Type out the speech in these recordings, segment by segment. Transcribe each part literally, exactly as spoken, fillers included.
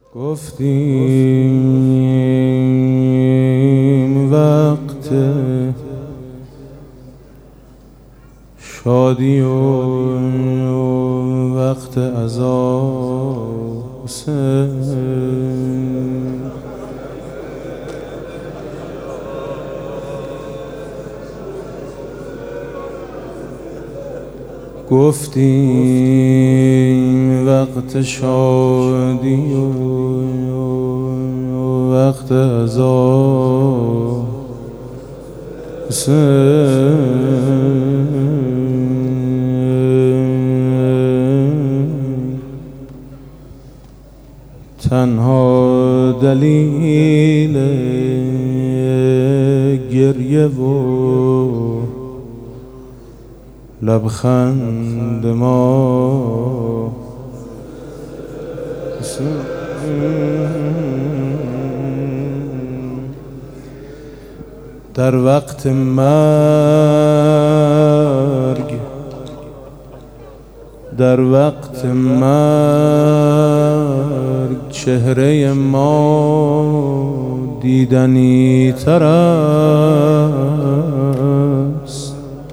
گفتیم وقت شادی و وقت عذاب حسین. گفتیم وقت شادی و وقت عذاب حسین. تنها دلیل گریه و لبخند ما در وقت مرگ، در وقت مرگ چهره ما دیدنی تر است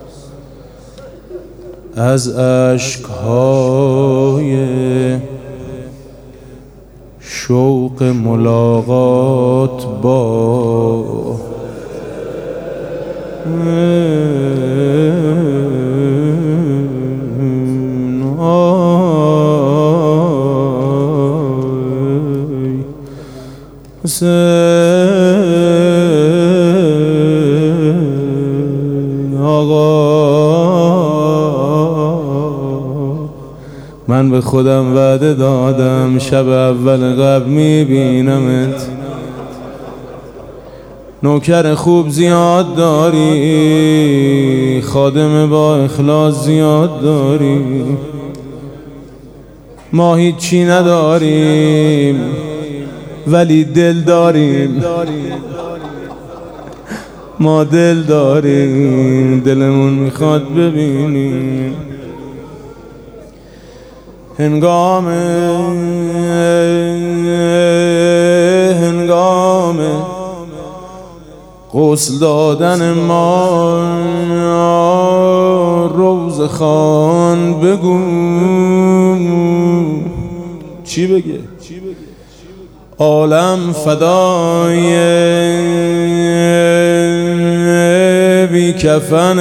از اشک‌های شوق ملاقات با حسین. آقا من به خودم وعده دادم شب اول قبل میبینمت. نوکر خوب زیاد داری، خادم با اخلاص زیاد داری، ما هیچی نداریم ولی دل داریم. ما دل داریم، دلمون میخواد ببینیم. هنگام هنگام غسل دادن ما روز خان بگو چی بگه؟ عالم فدای بی کفن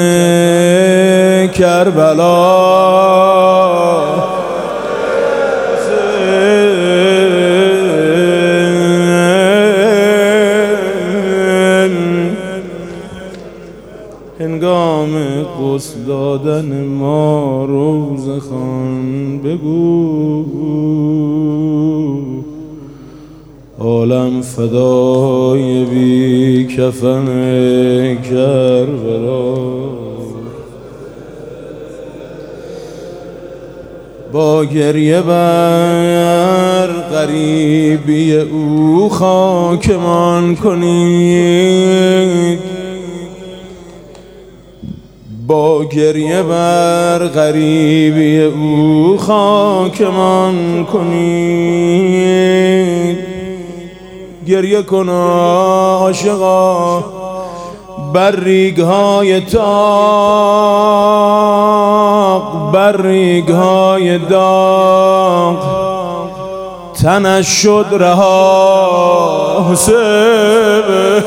کربلا. هنگام غسل دادن ما روز خان بگو عالم فدای بی کفن کربلا. با گریه بر غریبی او خاکمان کنید، با گریه بر غریبی او خاکمان کنید. گریه کن عاشقا بر ریگ‌های تاق، بر ریگ‌های داغ تنش شد رها. حسین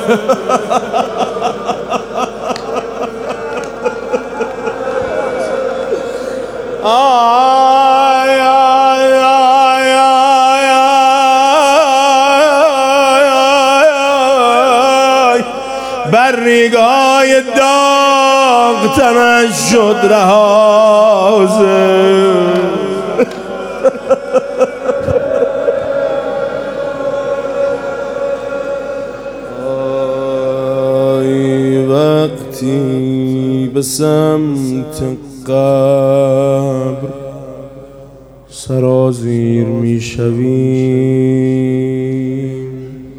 آی آی آی آی آی بر ریگ‌های داغ تنش شد رها. آی وقتی به سمت قبر سرازیر می شویم،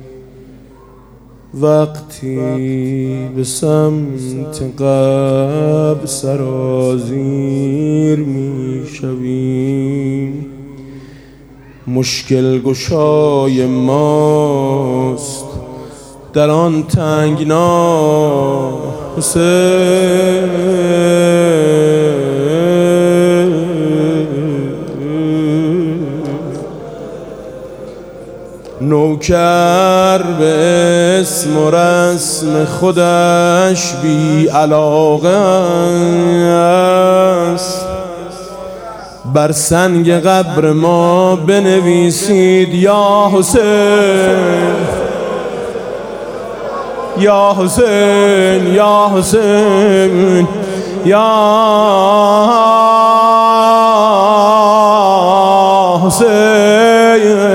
وقتی به سمت قبر سرازیر می شویم، مشکل گشای ماست در آن تنگنا حسین. نوکر به اسم و رسم خودش بی علاقه است، بر سنگ قبر ما بنویسید یا حسین یا حسین یا حسین یا حسین.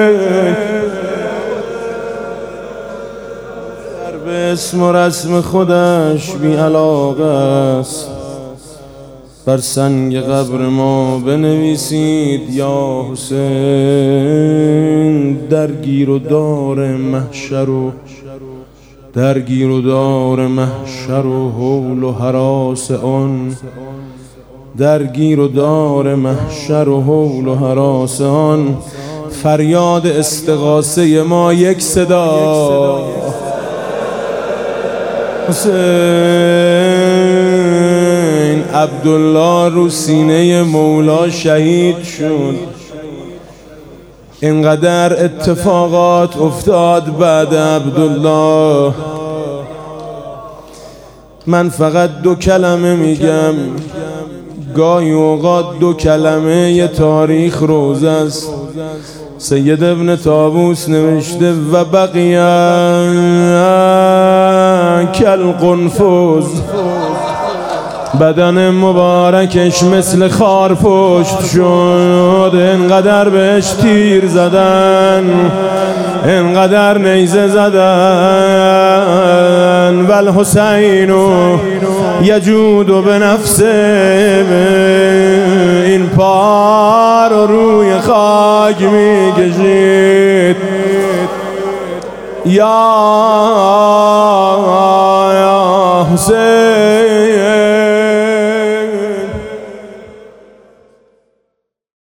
به اسم و رسم خودش بی علاقه است، بر سنگ قبر ما بنویسید یا حسین. درگیر و دار محشر و درگیر و دار محشر و هول و هراس آن، درگیر و دار محشر و هول و هراس آن. فریاد استغاثه ما یک صدا، حسین. عبدالله رو سینه مولا شهید شد. اینقدر اتفاقات افتاد بعد عبدالله. من فقط دو کلمه میگم، گاهی اوقات دو کلمه یه تاریخ روز است. سید ابن طاووس نوشته و بقیه کالقنفذ، بدن مبارکش مثل خار پشت شد. اینقدر بهش تیر زدن، اینقدر نیزه زدن. والحسین یجود به نفسه، این پا رو روی خاک می کشید. یا حسین